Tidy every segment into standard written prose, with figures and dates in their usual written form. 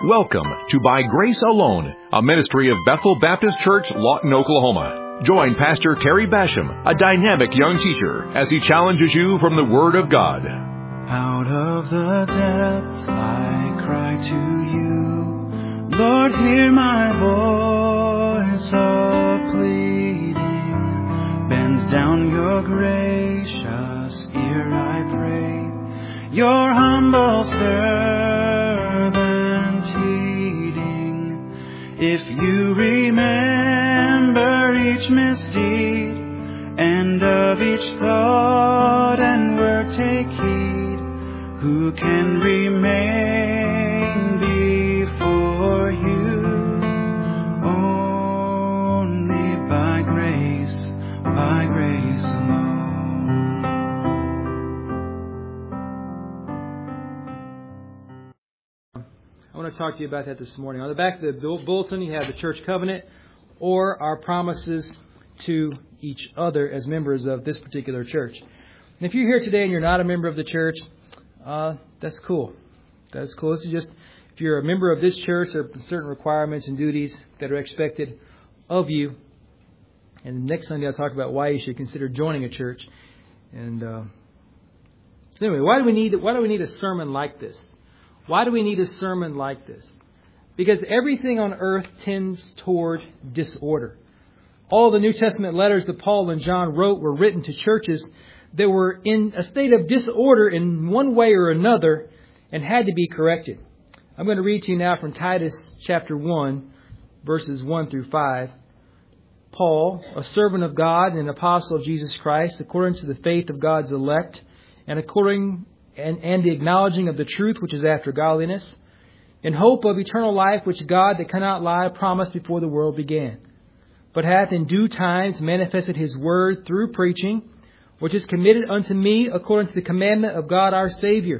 Welcome to By Grace Alone, a ministry of Bethel Baptist Church, Lawton, Oklahoma. Join Pastor Terry Basham, a dynamic young teacher, as he challenges you from the Word of God. Out of the depths I cry to you, Lord, hear my voice of pleading. Bend down your gracious ear, I pray, your humble servant heeding. If you remember each misdeed, and of each thought and word take heed, who can remain before you? Only by grace alone. I want to talk to you about that this morning. On the back of the bulletin, you have the church covenant or our promises to each other as members of this particular church. And if you're here today and you're not a member of the church, that's cool. That's cool. This is just, if you're a member of this church, there are certain requirements and duties that are expected of you. And next Sunday I'll talk about why you should consider joining a church. And so anyway, why do we need a sermon like this? Why do we need a sermon like this? Because everything on earth tends toward disorder. All the New Testament letters that Paul and John wrote were written to churches that were in a state of disorder in one way or another and had to be corrected. I'm going to read to you now from Titus chapter 1, verses 1 through 5. Paul, a servant of God and an apostle of Jesus Christ, according to the faith of God's elect, and the acknowledging of the truth which is after godliness, in hope of eternal life which God that cannot lie promised before the world began, but hath in due times manifested his word through preaching, which is committed unto me according to the commandment of God our Savior,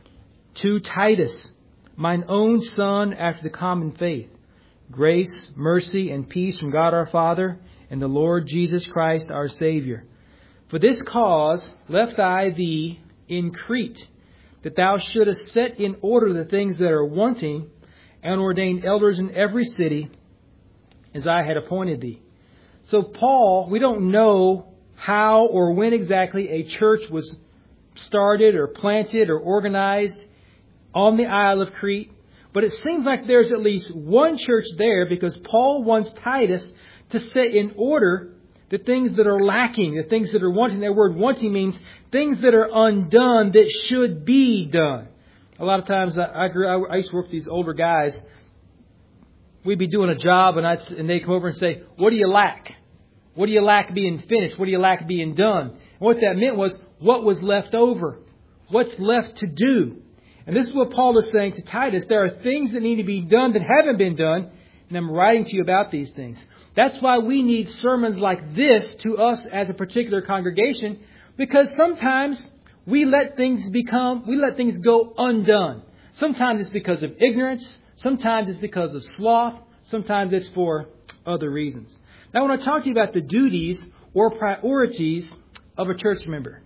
to Titus, mine own son after the common faith, grace, mercy, and peace from God our Father and the Lord Jesus Christ our Savior. For this cause left I thee in Crete, that thou shouldest set in order the things that are wanting, and ordain elders in every city, as I had appointed thee. So Paul, we don't know how or when exactly a church was started or planted or organized on the Isle of Crete, but it seems like there's at least one church there because Paul wants Titus to set in order the things that are lacking, the things that are wanting. That word wanting means things that are undone that should be done. A lot of times I used to work with these older guys. We'd be doing a job and they'd come over and say, what do you lack? What do you lack being finished? What do you lack being done? And what that meant was what was left over. What's left to do? And this is what Paul is saying to Titus. There are things that need to be done that haven't been done. And I'm writing to you about these things. That's why we need sermons like this to us as a particular congregation, because sometimes we let things go undone. Sometimes it's because of ignorance. Sometimes it's because of sloth. Sometimes it's for other reasons. Now I want to talk to you about the duties or priorities of a church member.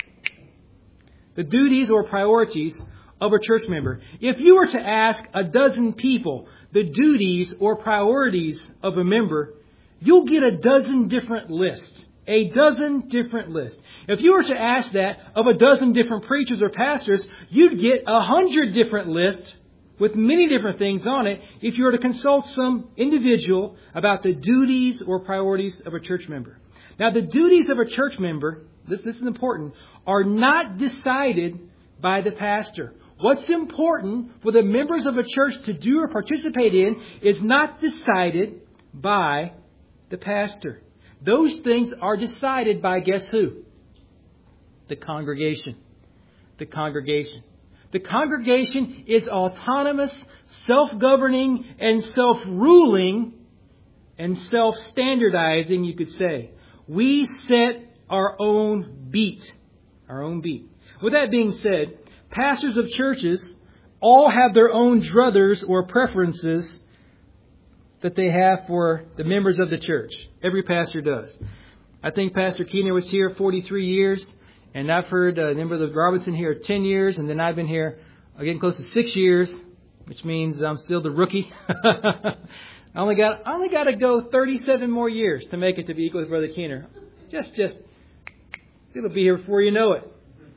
The duties or priorities of a church member. If you were to ask a dozen people the duties or priorities of a member, you'll get a dozen different lists. A dozen different lists. If you were to ask that of a dozen different preachers or pastors, you'd get 100 different lists with many different things on it if you were to consult some individual about the duties or priorities of a church member. Now, the duties of a church member, this is important, are not decided by the pastor. What's important for the members of a church to do or participate in is not decided by the pastor. Those things are decided by, guess who? The congregation. The congregation. The congregation is autonomous, self-governing, and self-ruling, and self-standardizing, you could say. We set our own beat. Our own beat. With that being said, pastors of churches all have their own druthers or preferences that they have for the members of the church. Every pastor does. I think Pastor Keener was here 43 years, and I've heard a member of the Robinson here 10 years, and then I've been here getting close to 6 years. which means I'm still the rookie. I only got to go 37 more years to make it to be equal with Brother Keener. Just it'll be here before you know it.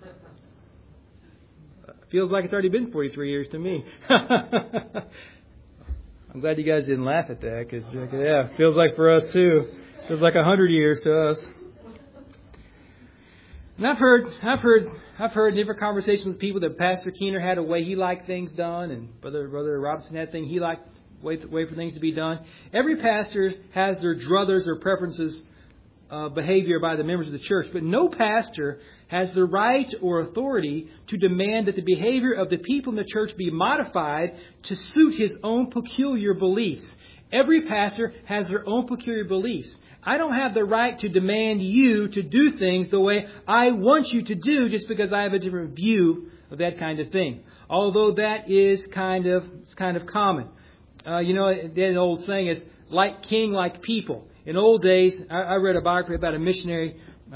Feels like it's already been 43 years to me. I'm glad you guys didn't laugh at that, because yeah, feels like for us too. Feels like 100 years to us. And I've heard different conversations with people that Pastor Keener had a way he liked things done, and Brother Robinson had thing he liked way for things to be done. Every pastor has their druthers or preferences behavior by the members of the church, but no pastor has the right or authority to demand that the behavior of the people in the church be modified to suit his own peculiar beliefs. Every pastor has their own peculiar beliefs. I don't have the right to demand you to do things the way I want you to do just because I have a different view of that kind of thing. Although that is kind of common. The old saying is, like king, like people. In old days, I read a biography about a missionary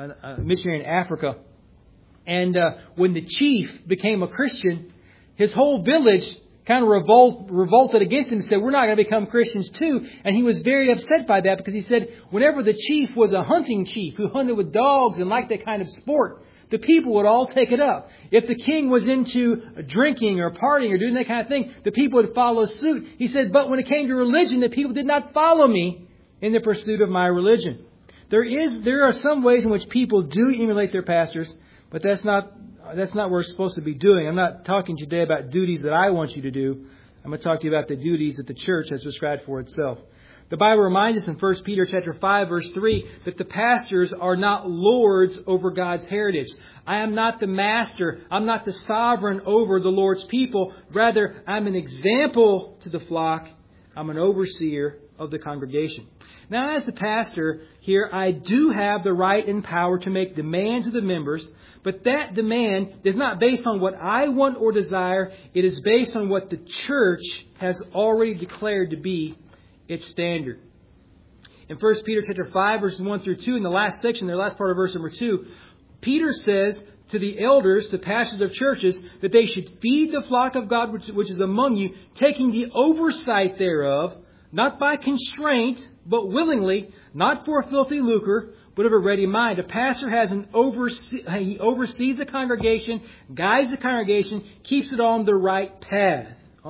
in Africa. And when the chief became a Christian, his whole village kind of revolted against him and said, we're not going to become Christians too. And he was very upset by that, because he said whenever the chief was a hunting chief who hunted with dogs and liked that kind of sport, the people would all take it up. If the king was into drinking or partying or doing that kind of thing, the people would follow suit. He said, but when it came to religion, the people did not follow me in the pursuit of my religion. There are some ways in which people do emulate their pastors, but that's not what we're supposed to be doing. I'm not talking today about duties that I want you to do. I'm going to talk to you about the duties that the church has prescribed for itself. The Bible reminds us in 1 Peter chapter 5, verse 3, that the pastors are not lords over God's heritage. I am not the master. I'm not the sovereign over the Lord's people. Rather, I'm an example to the flock. I'm an overseer of the congregation. Now, as the pastor here, I do have the right and power to make demands of the members, but that demand is not based on what I want or desire. It is based on what the church has already declared to be its standard. In 1 Peter chapter 5, verses 1 through 2, in the last section, the last part of verse number 2, Peter says to the elders, the pastors of churches, that they should feed the flock of God which is among you, taking the oversight thereof, not by constraint, but willingly, not for filthy lucre, but of a ready mind. A pastor has he oversees the congregation, guides the congregation, keeps it on the right path.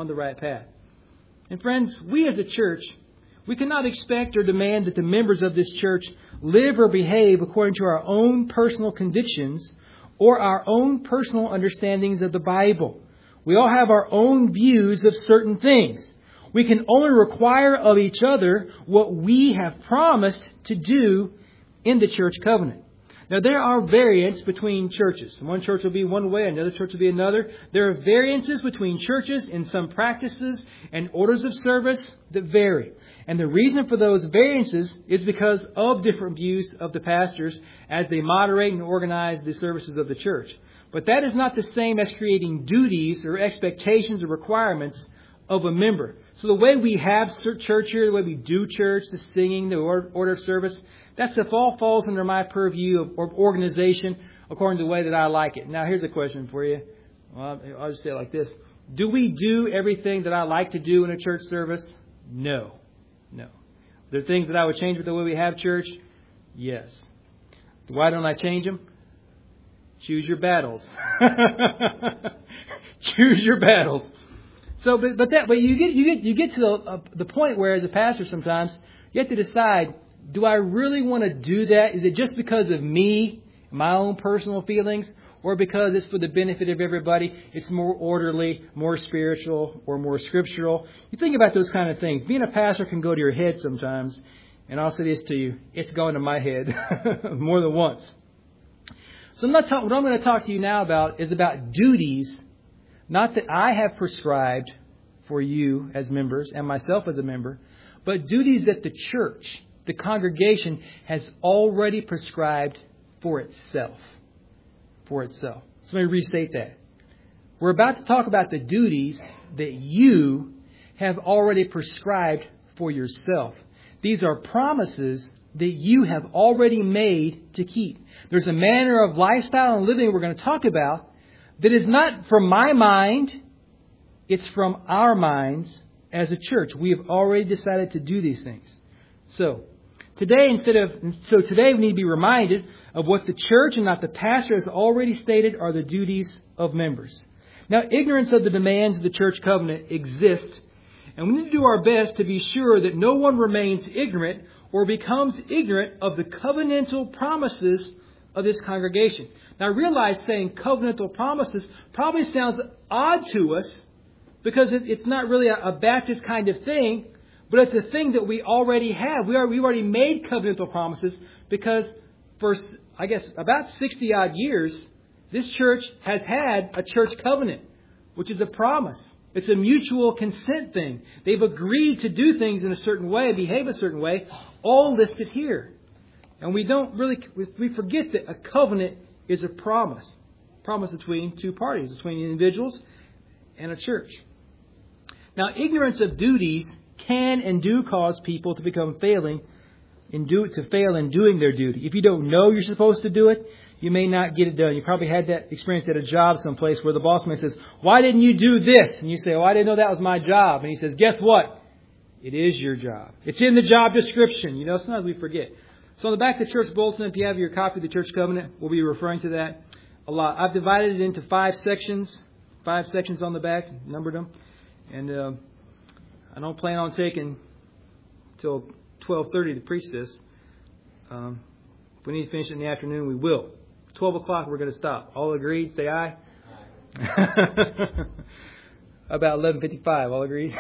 And friends, we as a church, we cannot expect or demand that the members of this church live or behave according to our own personal convictions or our own personal understandings of the Bible. We all have our own views of certain things. We can only require of each other what we have promised to do in the church covenant. Now, there are variants between churches. One church will be one way, another church will be another. There are variances between churches in some practices and orders of service that vary. And the reason for those variances is because of different views of the pastors as they moderate and organize the services of the church. But that is not the same as creating duties or expectations or requirements of a member. So the way we have church here, the way we do church, the singing, the order of service, that stuff all falls under my purview of organization according to the way that I like it. Now, here's a question for you. Well, I'll just say it like this. Do we do everything that I like to do in a church service? No. Are there things that I would change with the way we have church? Yes. Why don't I change them? Choose your battles. Choose your battles. So, but you get to the point where, as a pastor, sometimes you have to decide: do I really want to do that? Is it just because of me, my own personal feelings, or because it's for the benefit of everybody? It's more orderly, more spiritual, or more scriptural. You think about those kind of things. Being a pastor can go to your head sometimes, and I'll say this to you: it's going to my head more than once. So what I'm going to talk to you now about is about duties. Not that I have prescribed for you as members and myself as a member, but duties that the church, the congregation, has already prescribed for itself. So let me restate that. We're about to talk about the duties that you have already prescribed for yourself. These are promises that you have already made to keep. There's a manner of lifestyle and living we're going to talk about that is not from my mind. It's from our minds as a church. We have already decided to do these things. So today we need to be reminded of what the church and not the pastor has already stated are the duties of members. Now, ignorance of the demands of the church covenant exists, and we need to do our best to be sure that no one remains ignorant or becomes ignorant of the covenantal promises of this congregation. Now, I realize saying covenantal promises probably sounds odd to us because it's not really a Baptist kind of thing, but it's a thing that we already have. We've already made covenantal promises because for, I guess, about 60-odd years, this church has had a church covenant, which is a promise. It's a mutual consent thing. They've agreed to do things in a certain way, behave a certain way, all listed here. And we forget that a covenant is a promise. Promise between two parties, between individuals and a church. Now, ignorance of duties can and do cause people to become fail in doing their duty. If you don't know you're supposed to do it, you may not get it done. You probably had that experience at a job someplace where the boss man says, "Why didn't you do this?" And you say, "Oh, I didn't know that was my job." And he says, "Guess what? It is your job. It's in the job description." You know, sometimes we forget. So on the back of the church bulletin, if you have your copy of the church covenant, we'll be referring to that a lot. I've divided it into 5 sections. 5 sections on the back, numbered them. And I don't plan on taking till 12:30 to preach this. If we need to finish it in the afternoon, we will. 12 o'clock, we're going to stop. All agreed? Say aye. Aye. About 11:55, all agreed?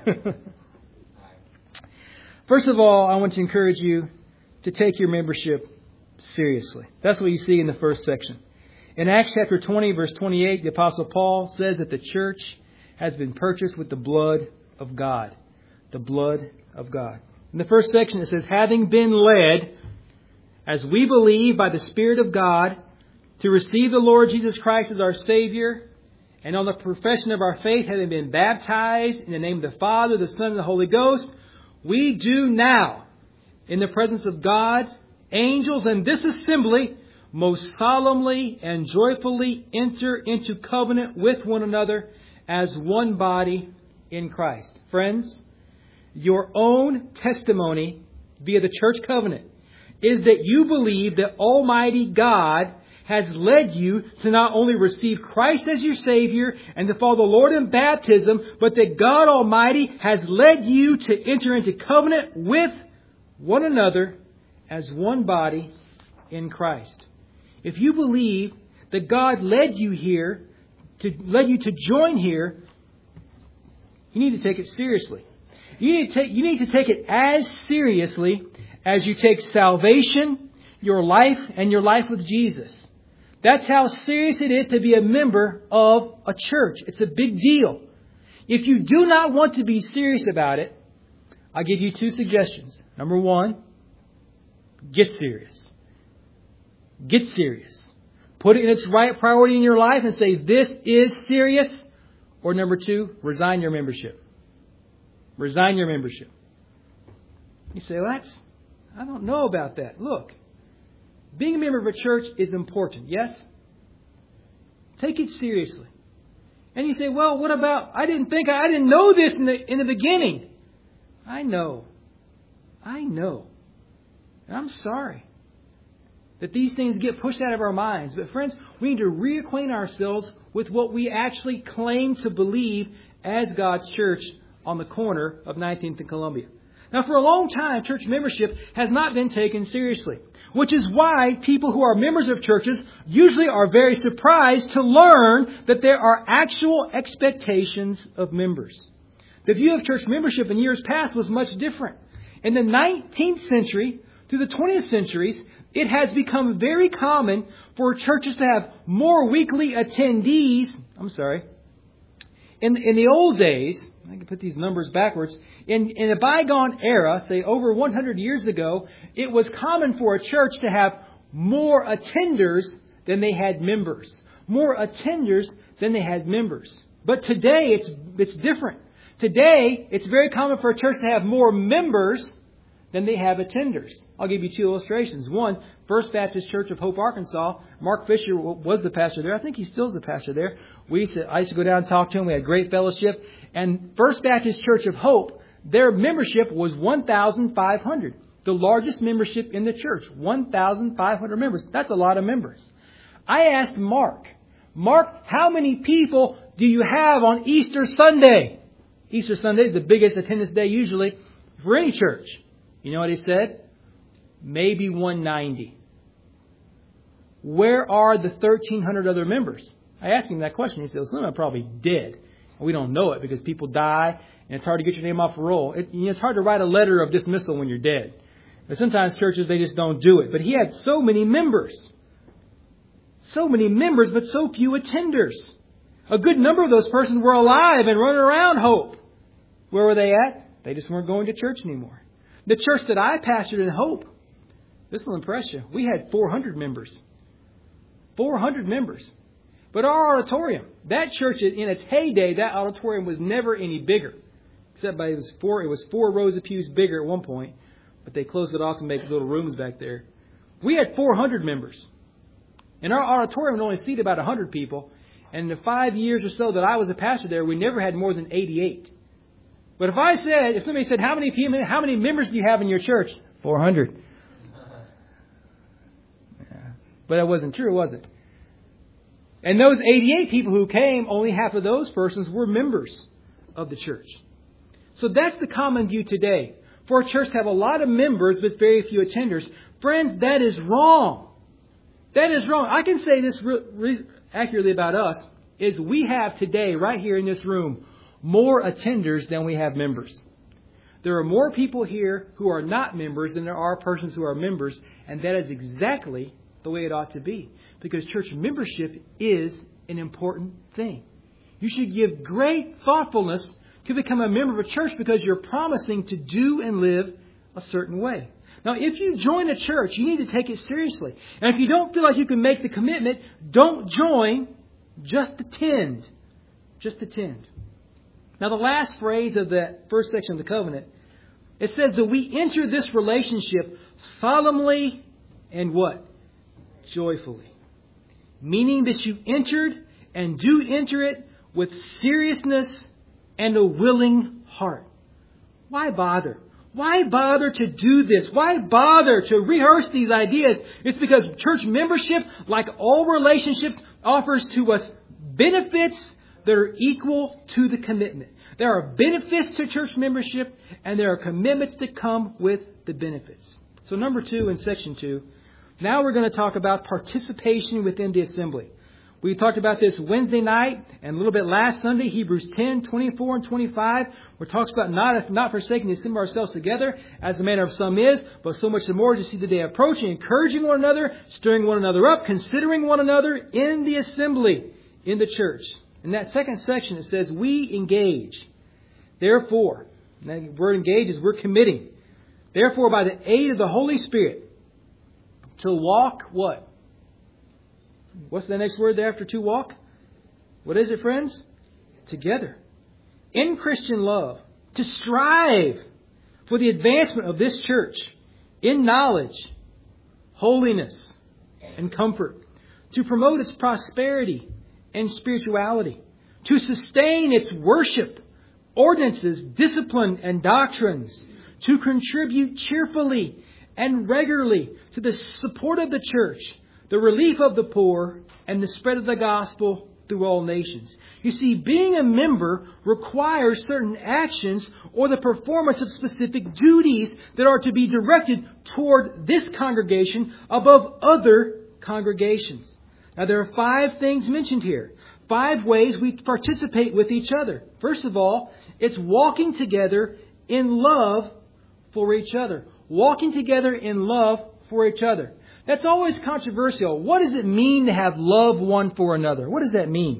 First of all, I want to encourage you to take your membership seriously. That's what you see in the first section. In Acts chapter 20, verse 28, the Apostle Paul says that the church has been purchased with the blood of God. The blood of God. In the first section it says, having been led, as we believe by the Spirit of God, to receive the Lord Jesus Christ as our Savior, and on the profession of our faith, having been baptized in the name of the Father, the Son, and the Holy Ghost, we do now, in the presence of God, angels, and this assembly, most solemnly and joyfully enter into covenant with one another as one body in Christ. Friends, your own testimony via the church covenant is that you believe that Almighty God has led you to not only receive Christ as your Savior and to follow the Lord in baptism, but that God Almighty has led you to enter into covenant with one another as one body in Christ. If you believe that God led you to join here, you need to take it seriously. You need to take it as seriously as you take salvation, your life, and your life with Jesus. That's how serious it is to be a member of a church. It's a big deal. If you do not want to be serious about it, I'll give you 2 suggestions. Number 1, get serious. Get serious. Put it in its right priority in your life and say, this is serious. Or number 2, resign your membership. Resign your membership. You say, well, I don't know about that. Look, being a member of a church is important, yes? Take it seriously. And you say, well, what about, I didn't know this in the beginning. I know. And I'm sorry that these things get pushed out of our minds. But friends, we need to reacquaint ourselves with what we actually claim to believe as God's church on the corner of 19th and Columbia. Now, for a long time, church membership has not been taken seriously, which is why people who are members of churches usually are very surprised to learn that there are actual expectations of members. The view of church membership in years past was much different. In the 19th century through the 20th centuries, it has become very common for churches to have more weekly attendees. In the old days, I can put these numbers backwards. In a bygone era, say over 100 years ago, it was common for a church to have more attenders than they had members. More attenders than they had members. But today, it's different. Today, it's very common for a church to have more members than they have attenders. I'll give you two illustrations. One, First Baptist Church of Hope, Arkansas. Mark Fisher was the pastor there. I think he still is the pastor there. I used to go down and talk to him. We had great fellowship. And First Baptist Church of Hope, their membership was 1,500. The largest membership in the church, 1,500 members. That's a lot of members. I asked Mark, how many people do you have on Easter Sunday? Easter Sunday is the biggest attendance day usually for any church. You know what he said? Maybe 190. Where are the 1,300 other members? I asked him that question. He said, some of them are probably dead. We don't know it because people die and it's hard to get your name off a roll. It's hard to write a letter of dismissal when you're dead. But sometimes churches, they just don't do it. But he had so many members. So many members, but so few attenders. A good number of those persons were alive and running around Hope. Where were they at? They just weren't going to church anymore. The church that I pastored in Hope, this will impress you, we had 400 members. 400 members. But our auditorium, that church in its heyday, that auditorium was never any bigger. Except by it was four rows of pews bigger at one point. But they closed it off to make little rooms back there. We had 400 members. And our auditorium would only seat about 100 people. And in the 5 years or so that I was a pastor there, we never had more than 88. But if somebody said, how many members do you have in your church? 400. Yeah. But that wasn't true, was it? And those 88 people who came, only half of those persons were members of the church. So that's the common view today. For a church to have a lot of members but very few attenders. Friends, that is wrong. That is wrong. I can say this accurately about us, is we have today, right here in this room, more attenders than we have members. There are more people here who are not members than there are persons who are members, and that is exactly the way it ought to be. Because church membership is an important thing. You should give great thoughtfulness to become a member of a church because you're promising to do and live a certain way. Now, if you join a church, you need to take it seriously. And if you don't feel like you can make the commitment, don't join, just attend. Just attend. Now, the last phrase of that first section of the covenant, it says that we enter this relationship solemnly and what? Joyfully. Meaning that you entered and do enter it with seriousness and a willing heart. Why bother? Why bother to do this? Why bother to rehearse these ideas? It's because church membership, like all relationships, offers to us benefits that are equal to the commitment. There are benefits to church membership, and there are commitments that come with the benefits. So number 2 in section 2, now we're going to talk about participation within the assembly. We talked about this Wednesday night and a little bit last Sunday, Hebrews 10, 24 and 25, where it talks about not forsaking to assemble ourselves together, as the manner of some is, but so much the more as you see the day approaching, encouraging one another, stirring one another up, considering one another in the assembly, in the church. In that second section, it says, we engage. Therefore, and that word engage is we're committing. Therefore, by the aid of the Holy Spirit, to walk what? What's the next word there after to walk? What is it, friends? Together. In Christian love. To strive for the advancement of this church in knowledge, holiness, and comfort. To promote its prosperity and spirituality. To sustain its worship, ordinances, discipline, and doctrines. To contribute cheerfully and regularly to the support of the church, the relief of the poor, and the spread of the gospel through all nations. You see, being a member requires certain actions or the performance of specific duties that are to be directed toward this congregation above other congregations. Now, there are 5 things mentioned here. 5 ways we participate with each other. First of all, it's walking together in love for each other. Walking together in love for each other. That's always controversial. What does it mean to have love one for another? What does that mean?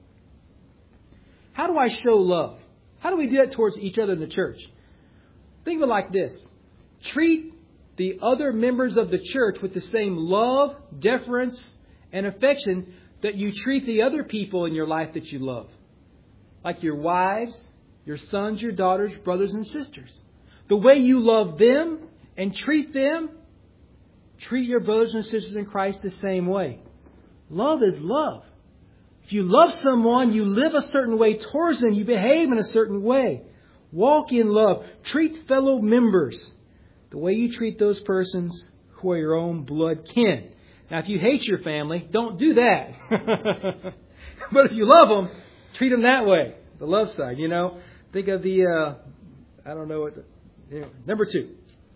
How do I show love? How do we do that towards each other in the church? Think of it like this. Treat the other members of the church with the same love, deference, and affection that you treat the other people in your life that you love. Like your wives, your sons, your daughters, brothers and sisters. The way you love them and treat your brothers and sisters in Christ the same way. Love is love. If you love someone, you live a certain way towards them. You behave in a certain way. Walk in love. Treat fellow members the way you treat those persons who are your own blood kin. Now, if you hate your family, don't do that. But if you love them, treat them that way. The love side, Think of the, number 2.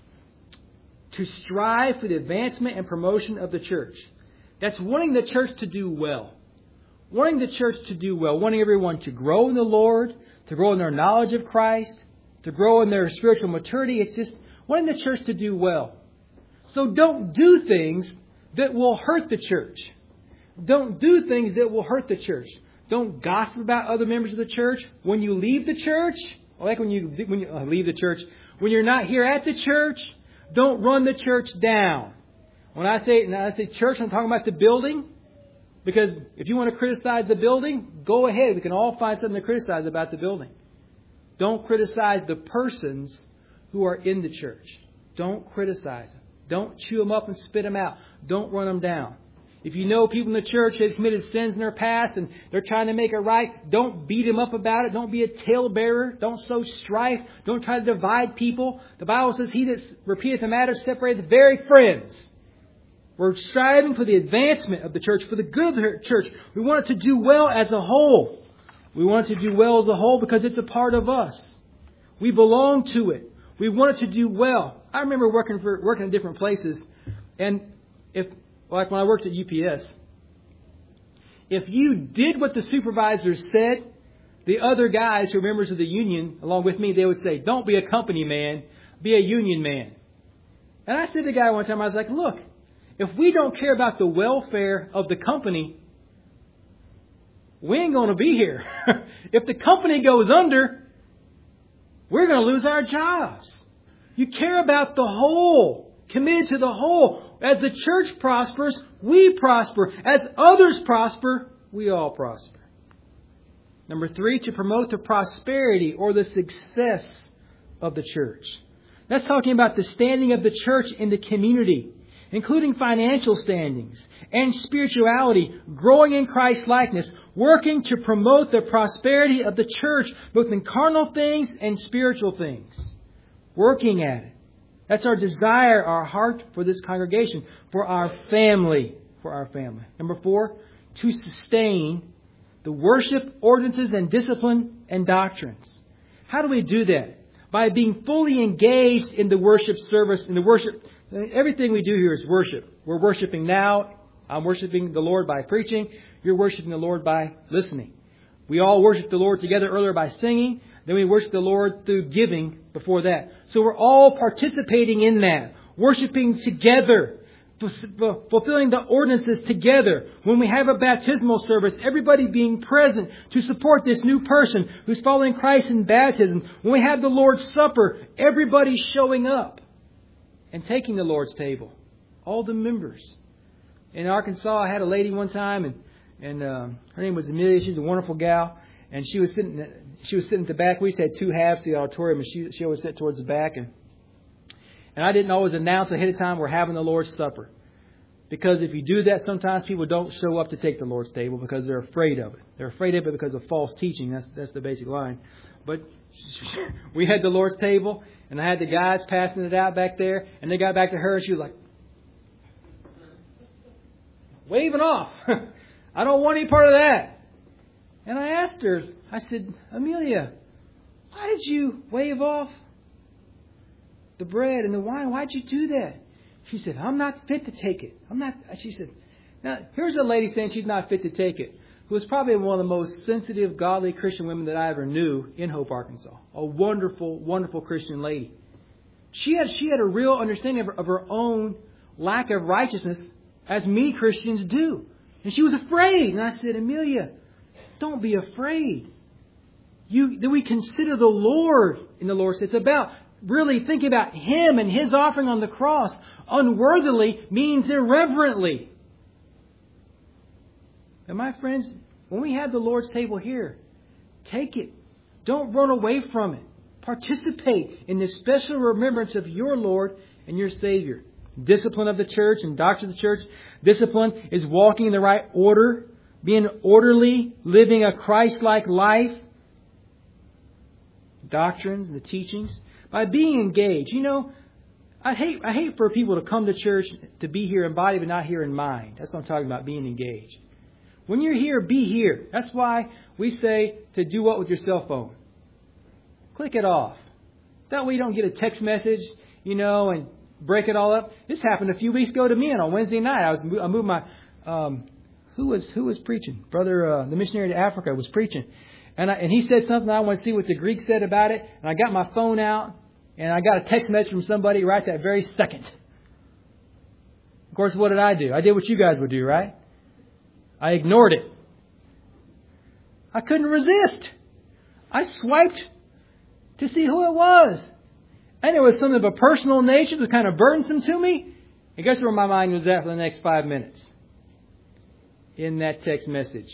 To strive for the advancement and promotion of the church. That's wanting the church to do well. Wanting the church to do well. Wanting everyone to grow in the Lord, to grow in their knowledge of Christ, to grow in their spiritual maturity. It's just wanting the church to do well. So don't do things that will hurt the church. Don't do things that will hurt the church. Don't gossip about other members of the church. When you leave the church, like when you leave the church, when you're not here at the church, don't run the church down. When I say church, I'm talking about the building. Because if you want to criticize the building, go ahead. We can all find something to criticize about the building. Don't criticize the persons who are in the church. Don't criticize them. Don't chew them up and spit them out. Don't run them down. If you know people in the church have committed sins in their past and they're trying to make it right, don't beat them up about it. Don't be a talebearer. Don't sow strife. Don't try to divide people. The Bible says, he that repeateth a matter separateth the very friends. We're striving for the advancement of the church, for the good of the church. We want it to do well as a whole. We want it to do well as a whole because it's a part of us. We belong to it. We want it to do well. I remember working in different places, and like when I worked at UPS, if you did what the supervisors said, the other guys who are members of the union, along with me, they would say, "Don't be a company man, be a union man." And I said to the guy one time, I was like, "Look, if we don't care about the welfare of the company, we ain't going to be here. If the company goes under, we're going to lose our jobs." You care about the whole, committed to the whole. As the church prospers, we prosper. As others prosper, we all prosper. Number 3, to promote the prosperity or the success of the church. That's talking about the standing of the church in the community, including financial standings and spirituality, growing in Christ's likeness, working to promote the prosperity of the church, both in carnal things and spiritual things. Working at it. That's our desire, our heart for this congregation, for our family. Number 4, to sustain the worship ordinances and discipline and doctrines. How do we do that? By being fully engaged in the worship service, in the worship. Everything we do here is worship. We're worshiping now. I'm worshiping the Lord by preaching. You're worshiping the Lord by listening. We all worship the Lord together earlier by singing. Then we worship the Lord through giving before that. So we're all participating in that. Worshiping together. Fulfilling the ordinances together. When we have a baptismal service, everybody being present to support this new person who's following Christ in baptism. When we have the Lord's Supper, everybody's showing up and taking the Lord's table. All the members. In Arkansas, I had a lady one time, and her name was Amelia. She's a wonderful gal. And she was sitting at the back. We used to have 2 halves to the auditorium, and she always sat towards the back. And I didn't always announce ahead of time we're having the Lord's Supper. Because if you do that, sometimes people don't show up to take the Lord's table because they're afraid of it. They're afraid of it because of false teaching. That's the basic line. But we had the Lord's table, and I had the guys passing it out back there, and they got back to her, and she was like, waving off. I don't want any part of that. And I asked her, I said, "Amelia, why did you wave off the bread and the wine? Why'd you do that?" She said, "I'm not fit to take it. She said, now here's a lady saying she's not fit to take it, who was probably one of the most sensitive, godly Christian women that I ever knew in Hope, Arkansas. A wonderful, wonderful Christian lady. She had a real understanding of her own lack of righteousness, as many Christians do. And she was afraid. And I said, "Amelia, don't be afraid. That we consider the Lord in the Lord's. It's about really thinking about Him and His offering on the cross. Unworthily means irreverently." And my friends, when we have the Lord's table here, take it. Don't run away from it. Participate in this special remembrance of your Lord and your Savior. Discipline of the church and doctrine of the church. Discipline is walking in the right order, being orderly, living a Christ-like life. Doctrines and the teachings. By being engaged. You know, I hate for people to come to church to be here in body but not here in mind. That's what I'm talking about, being engaged. When you're here, be here. That's why we say to do what with your cell phone? Click it off. That way you don't get a text message, and break it all up. This happened a few weeks ago to me on Wednesday night. I moved my who was preaching? Brother, the missionary to Africa was preaching. And he said something. I want to see what the Greek said about it. And I got my phone out and I got a text message from somebody right that very second. Of course, what did I do? I did what you guys would do, right? I ignored it. I couldn't resist. I swiped to see who it was. And it was something of a personal nature that was kind of burdensome to me. And guess where my mind was at for the next 5 minutes? In that text message.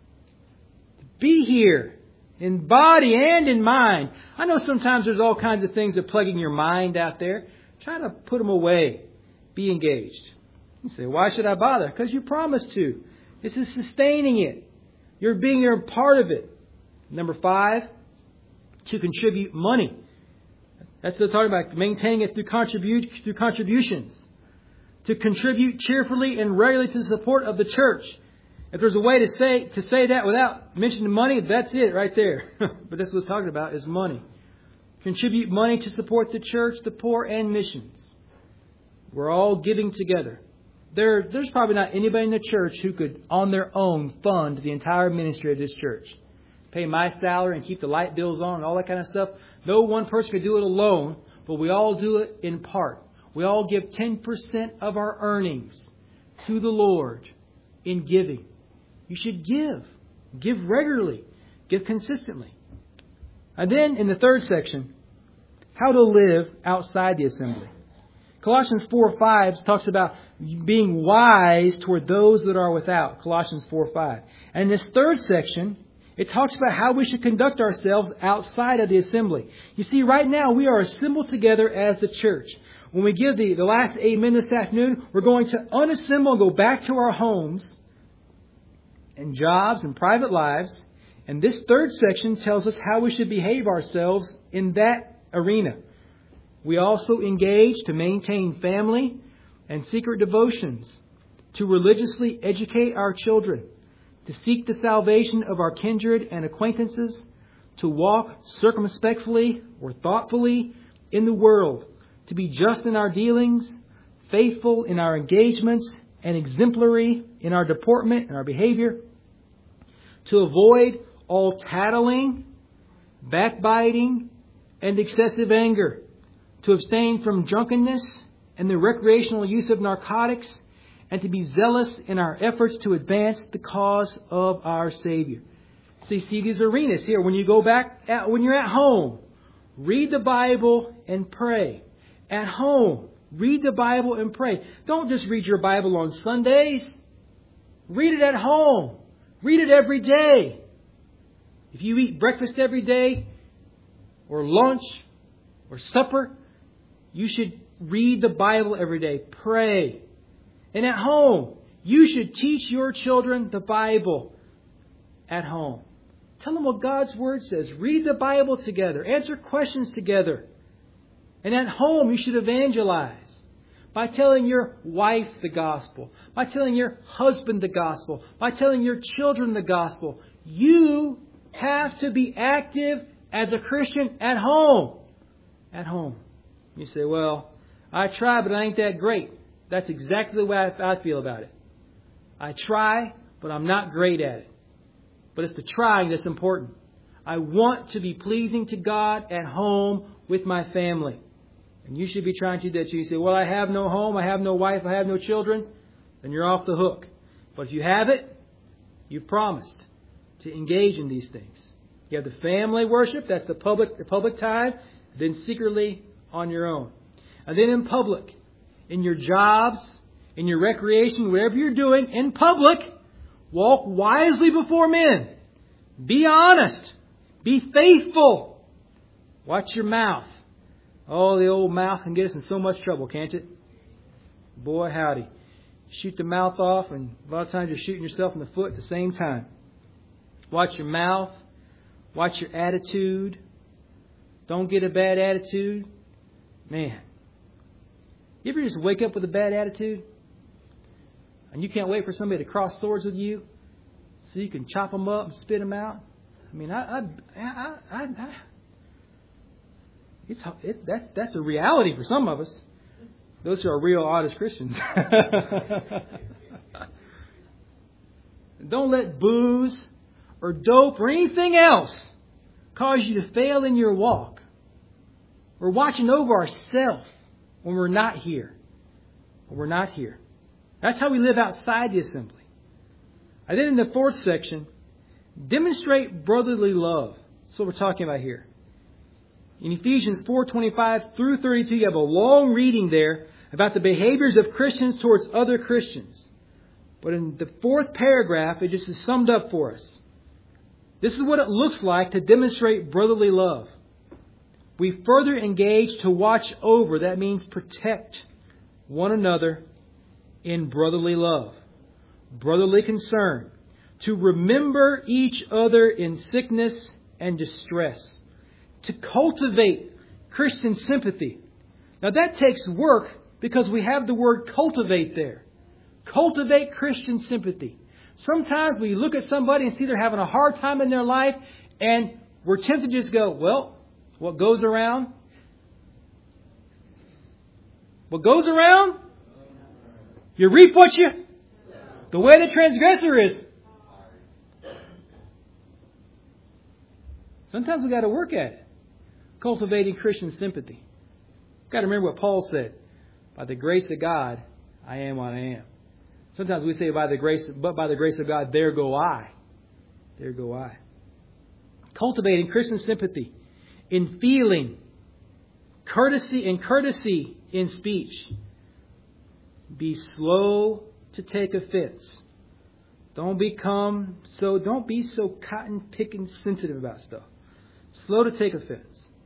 Be here. In body and in mind. I know sometimes there's all kinds of things that are plugging your mind out there. Try to put them away. Be engaged. You say, why should I bother? Because you promised to. This is sustaining it. You're a part of it. Number 5, to contribute money. That's what I'm talking about. Maintaining it through contributions. To contribute cheerfully and regularly to the support of the church. If there's a way to say that without mentioning money, that's it right there. But that's what it's talking about is money. Contribute money to support the church, the poor, and missions. We're all giving together. There's probably not anybody in the church who could, on their own, fund the entire ministry of this church. Pay my salary and keep the light bills on and all that kind of stuff. No one person could do it alone, but we all do it in part. We all give 10% of our earnings to the Lord in giving. You should give. Give regularly. Give consistently. And then in the third section, how to live outside the assembly. Colossians 4:5 talks about being wise toward those that are without. Colossians 4:5. And in this third section, it talks about how we should conduct ourselves outside of the assembly. You see, right now we are assembled together as the church. When we give the last amen this afternoon, we're going to unassemble and go back to our homes and jobs and private lives. And this third section tells us how we should behave ourselves in that arena. We also engage to maintain family and secret devotions, to religiously educate our children, to seek the salvation of our kindred and acquaintances, to walk circumspectly or thoughtfully in the world, to be just in our dealings, faithful in our engagements, and exemplary in our deportment and our behavior, to avoid all tattling, backbiting, and excessive anger, to abstain from drunkenness and the recreational use of narcotics, and to be zealous in our efforts to advance the cause of our Savior. So you see these arenas here. When you go back, when you're at home, read the Bible and pray. At home, read the Bible and pray. Don't just read your Bible on Sundays. Read it at home. Read it every day. If you eat breakfast every day, or lunch, or supper, you should read the Bible every day. Pray. And at home, you should teach your children the Bible at home. Tell them what God's Word says. Read the Bible together. Answer questions together. And at home, you should evangelize by telling your wife the gospel, by telling your husband the gospel, by telling your children the gospel. You have to be active as a Christian at home. At home. You say, well, I try, but I ain't that great. That's exactly the way I feel about it. I try, but I'm not great at it. But it's the trying that's important. I want to be pleasing to God at home with my family. And you should be trying to do that. You say, well, I have no home, I have no wife, I have no children. Then you're off the hook. But if you have it, you've promised to engage in these things. You have the family worship, that's the public time, then secretly on your own. And then in public, in your jobs, in your recreation, whatever you're doing, in public, walk wisely before men. Be honest. Be faithful. Watch your mouth. Oh, the old mouth can get us in so much trouble, can't it? Boy, howdy. Shoot the mouth off, and a lot of times you're shooting yourself in the foot at the same time. Watch your mouth. Watch your attitude. Don't get a bad attitude. Man. You ever just wake up with a bad attitude? And you can't wait for somebody to cross swords with you so you can chop them up and spit them out? I mean, that's a reality for some of us. Those who are real honest Christians. Don't let booze or dope or anything else cause you to fail in your walk. We're watching over ourselves when we're not here. When we're not here. That's how we live outside the assembly. And then in the fourth section, demonstrate brotherly love. That's what we're talking about here. In Ephesians 4:25 through 32, you have a long reading there about the behaviors of Christians towards other Christians. But in the fourth paragraph, it just is summed up for us. This is what it looks like to demonstrate brotherly love. We further engage to watch over, that means protect one another in brotherly love, brotherly concern, to remember each other in sickness and distress, to cultivate Christian sympathy. Now that takes work because we have the word cultivate there. Cultivate Christian sympathy. Sometimes we look at somebody and see they're having a hard time in their life and we're tempted to just go, well, what goes around? What goes around? You reap what you... The way the transgressor is. Sometimes we got to work at it. Cultivating Christian sympathy. You've got to remember what Paul said. By the grace of God, I am what I am. Sometimes we say by the grace of God, there go I. There go I. Cultivating Christian sympathy in feeling, courtesy in speech. Be slow to take offense. Don't be so cotton picking sensitive about stuff. Slow to take offense.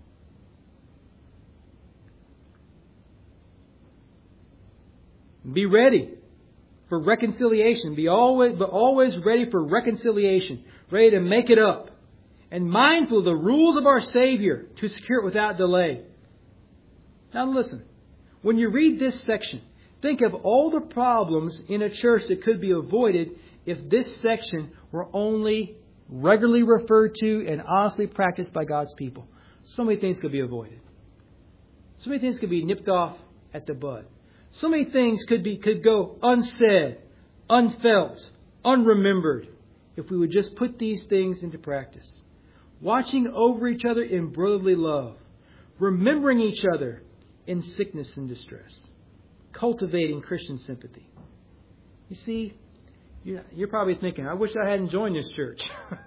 Be ready for reconciliation. Be always ready for reconciliation. Ready to make it up. And mindful of the rules of our Savior to secure it without delay. Now listen. When you read this section, think of all the problems in a church that could be avoided if this section were only regularly referred to and honestly practiced by God's people. So many things could be avoided. So many things could be nipped off at the bud. So many things could go unsaid, unfelt, unremembered if we would just put these things into practice. Watching over each other in brotherly love. Remembering each other in sickness and distress. Cultivating Christian sympathy. You see, you're probably thinking, I wish I hadn't joined this church.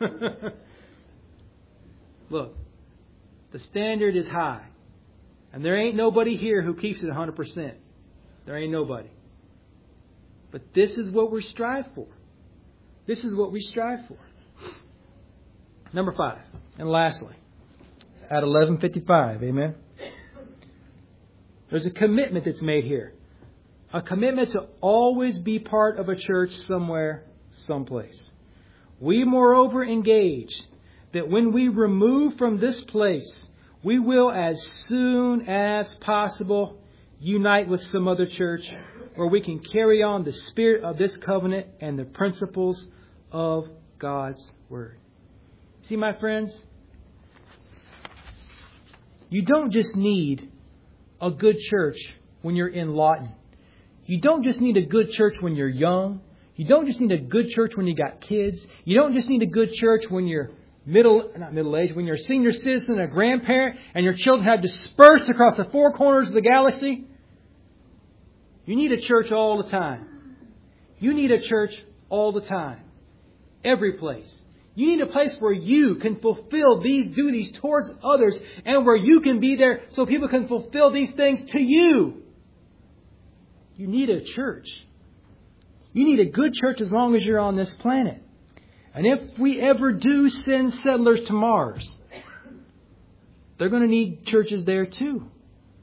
Look, the standard is high. And there ain't nobody here who keeps it 100%. There ain't nobody. But this is what we strive for. This is what we strive for. Number 5. And lastly, at 11:55, amen. There's a commitment that's made here. A commitment to always be part of a church somewhere, someplace. We, moreover, engage that when we remove from this place, we will, as soon as possible, unite with some other church where we can carry on the spirit of this covenant and the principles of God's Word. See, my friends, you don't just need a good church when you're in Lawton. You don't just need a good church when you're young. You don't just need a good church when you got kids. You don't just need a good church when you're when you're a senior citizen, a grandparent, and your children have dispersed across the 4 corners of the galaxy. You need a church all the time. You need a church all the time. Every place. You need a place where you can fulfill these duties towards others and where you can be there so people can fulfill these things to you. You need a church. You need a good church as long as you're on this planet. And if we ever do send settlers to Mars, they're going to need churches there too.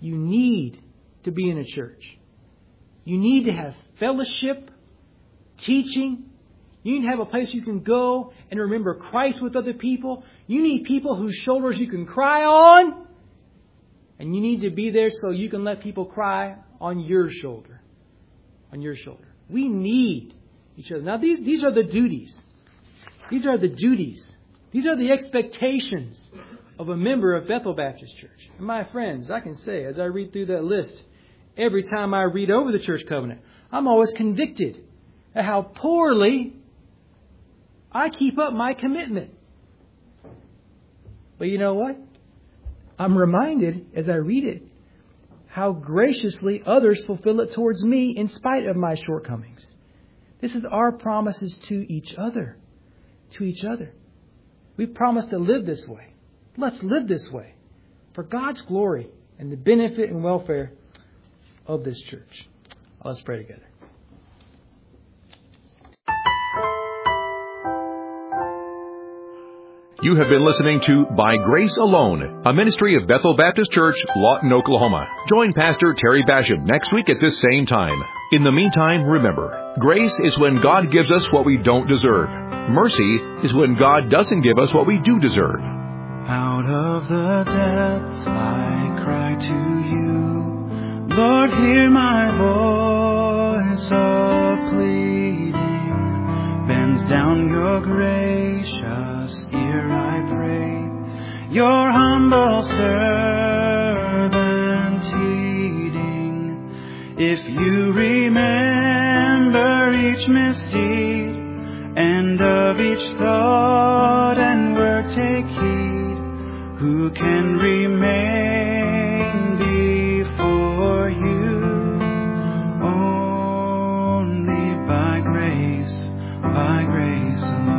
You need to be in a church. You need to have fellowship, teaching. You need to have a place you can go and remember Christ with other people. You need people whose shoulders you can cry on. And you need to be there so you can let people cry on your shoulder. On your shoulder. We need each other. Now, these are the duties. These are the duties. These are the expectations of a member of Bethel Baptist Church. And my friends, I can say, as I read through that list, every time I read over the church covenant, I'm always convicted at how poorly I keep up my commitment. But you know what? I'm reminded as I read it how graciously others fulfill it towards me in spite of my shortcomings. This is our promises to each other. To each other. We promise to live this way. Let's live this way for God's glory and the benefit and welfare of this church. Let's pray together. You have been listening to By Grace Alone, a ministry of Bethel Baptist Church, Lawton, Oklahoma. Join Pastor Terry Basham next week at this same time. In the meantime, remember, grace is when God gives us what we don't deserve. Mercy is when God doesn't give us what we do deserve. Out of the depths I cry to you, Lord, hear my voice of pleading. Bends down your gracious ear, I pray, your humble servant heeding. If you remember each misdeed, and of each thought and word take heed, who can remain before you? Only by grace alone.